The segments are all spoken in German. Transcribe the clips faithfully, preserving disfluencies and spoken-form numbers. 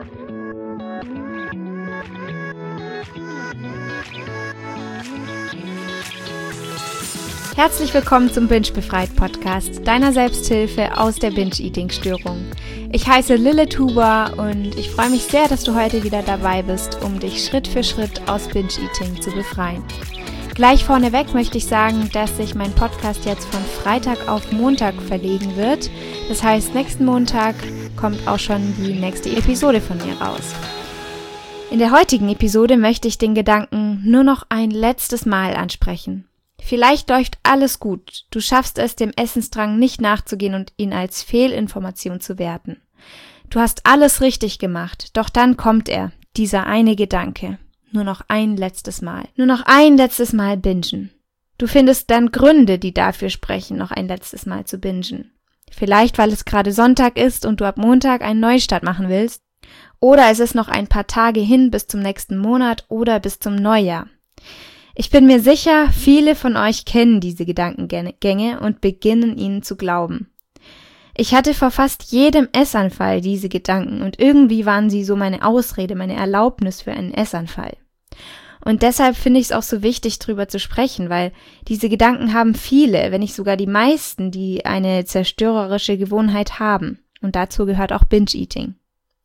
Herzlich willkommen zum Binge Befreit Podcast, deiner Selbsthilfe aus der Binge-Eating-Störung. Ich heiße Lilith Huber und ich freue mich sehr, dass du heute wieder dabei bist, um dich Schritt für Schritt aus Binge-Eating zu befreien. Gleich vorneweg möchte ich sagen, dass sich mein Podcast jetzt von Freitag auf Montag verlegen wird. Das heißt, nächsten Montag kommt auch schon die nächste Episode von mir raus. In der heutigen Episode möchte ich den Gedanken nur noch ein letztes Mal ansprechen. Vielleicht läuft alles gut, du schaffst es, dem Essensdrang nicht nachzugehen und ihn als Fehlinformation zu werten. Du hast alles richtig gemacht, doch dann kommt er, dieser eine Gedanke. Nur noch ein letztes Mal. Nur noch ein letztes Mal bingen. Du findest dann Gründe, die dafür sprechen, noch ein letztes Mal zu bingen. Vielleicht, weil es gerade Sonntag ist und du ab Montag einen Neustart machen willst. Oder es ist noch ein paar Tage hin bis zum nächsten Monat oder bis zum Neujahr. Ich bin mir sicher, viele von euch kennen diese Gedankengänge und beginnen ihnen zu glauben. Ich hatte vor fast jedem Essanfall diese Gedanken und irgendwie waren sie so meine Ausrede, meine Erlaubnis für einen Essanfall. Und deshalb finde ich es auch so wichtig, drüber zu sprechen, weil diese Gedanken haben viele, wenn nicht sogar die meisten, die eine zerstörerische Gewohnheit haben. Und dazu gehört auch Binge-Eating.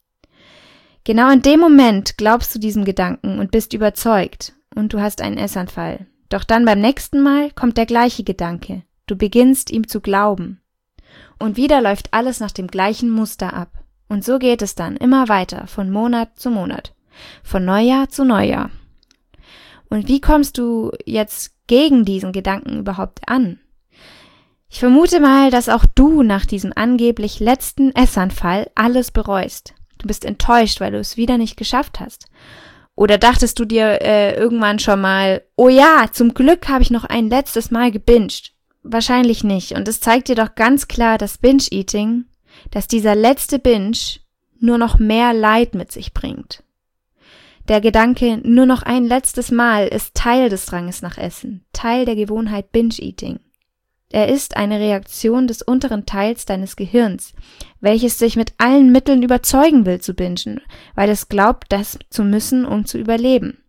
Genau in dem Moment glaubst du diesem Gedanken und bist überzeugt. Und du hast einen Essanfall. Doch dann beim nächsten Mal kommt der gleiche Gedanke. Du beginnst ihm zu glauben. Und wieder läuft alles nach dem gleichen Muster ab. Und so geht es dann immer weiter, von Monat zu Monat, von Neujahr zu Neujahr. Und wie kommst du jetzt gegen diesen Gedanken überhaupt an? Ich vermute mal, dass auch du nach diesem angeblich letzten Essanfall alles bereust. Du bist enttäuscht, weil du es wieder nicht geschafft hast. Oder dachtest du dir äh, irgendwann schon mal, oh ja, zum Glück habe ich noch ein letztes Mal gebinged? Wahrscheinlich nicht. Und es zeigt dir doch ganz klar, dass Binge-Eating, dass dieser letzte Binge nur noch mehr Leid mit sich bringt. Der Gedanke, nur noch ein letztes Mal, ist Teil des Dranges nach Essen, Teil der Gewohnheit Binge-Eating. Er ist eine Reaktion des unteren Teils deines Gehirns, welches sich mit allen Mitteln überzeugen will zu bingen, weil es glaubt, das zu müssen, um zu überleben.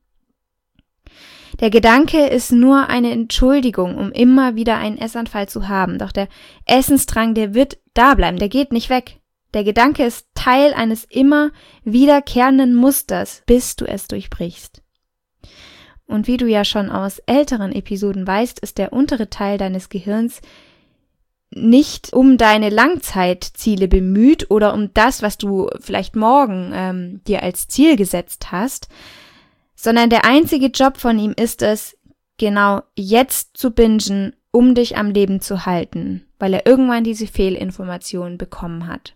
Der Gedanke ist nur eine Entschuldigung, um immer wieder einen Essanfall zu haben, doch der Essensdrang, der wird da bleiben, der geht nicht weg. Der Gedanke ist Teil eines immer wiederkehrenden Musters, bis du es durchbrichst. Und wie du ja schon aus älteren Episoden weißt, ist der untere Teil deines Gehirns nicht um deine Langzeitziele bemüht oder um das, was du vielleicht morgen ähm, dir als Ziel gesetzt hast, sondern der einzige Job von ihm ist es, genau jetzt zu bingen, um dich am Leben zu halten, weil er irgendwann diese Fehlinformation bekommen hat.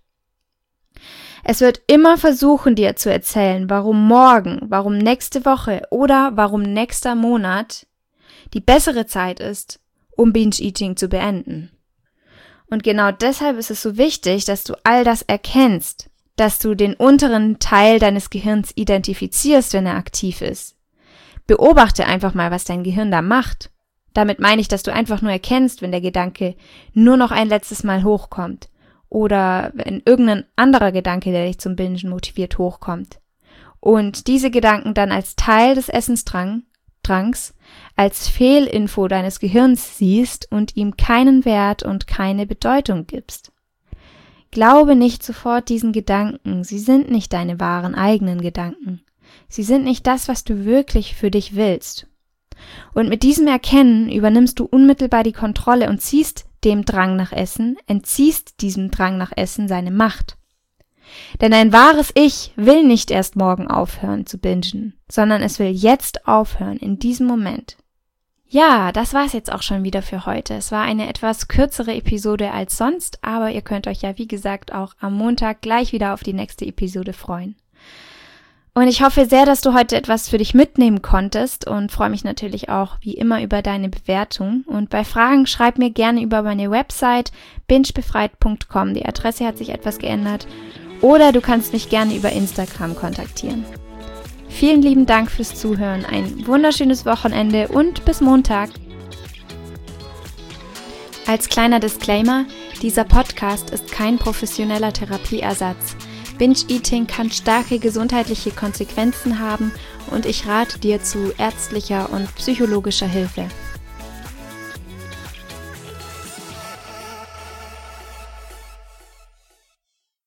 Es wird immer versuchen, dir zu erzählen, warum morgen, warum nächste Woche oder warum nächster Monat die bessere Zeit ist, um Binge-Eating zu beenden. Und genau deshalb ist es so wichtig, dass du all das erkennst, dass du den unteren Teil deines Gehirns identifizierst, wenn er aktiv ist. Beobachte einfach mal, was dein Gehirn da macht. Damit meine ich, dass du einfach nur erkennst, wenn der Gedanke nur noch ein letztes Mal hochkommt. Oder wenn irgendein anderer Gedanke, der dich zum Bingen motiviert, hochkommt. Und diese Gedanken dann als Teil des Essensdrangs, als Fehlinfo deines Gehirns siehst und ihm keinen Wert und keine Bedeutung gibst. Glaube nicht sofort diesen Gedanken, sie sind nicht deine wahren eigenen Gedanken. Sie sind nicht das, was du wirklich für dich willst. Und mit diesem Erkennen übernimmst du unmittelbar die Kontrolle und ziehst dem Drang nach Essen, entziehst diesem Drang nach Essen seine Macht. Denn ein wahres Ich will nicht erst morgen aufhören zu bingen, sondern es will jetzt aufhören, in diesem Moment. Ja, das war's jetzt auch schon wieder für heute. Es war eine etwas kürzere Episode als sonst, aber ihr könnt euch ja wie gesagt auch am Montag gleich wieder auf die nächste Episode freuen. Und ich hoffe sehr, dass du heute etwas für dich mitnehmen konntest und freue mich natürlich auch wie immer über deine Bewertung. Und bei Fragen schreib mir gerne über meine Website binge befreit punkt com. Die Adresse hat sich etwas geändert. Oder du kannst mich gerne über Instagram kontaktieren. Vielen lieben Dank fürs Zuhören, ein wunderschönes Wochenende und bis Montag. Als kleiner Disclaimer, dieser Podcast ist kein professioneller Therapieersatz. Binge-Eating kann starke gesundheitliche Konsequenzen haben und ich rate dir zu ärztlicher und psychologischer Hilfe.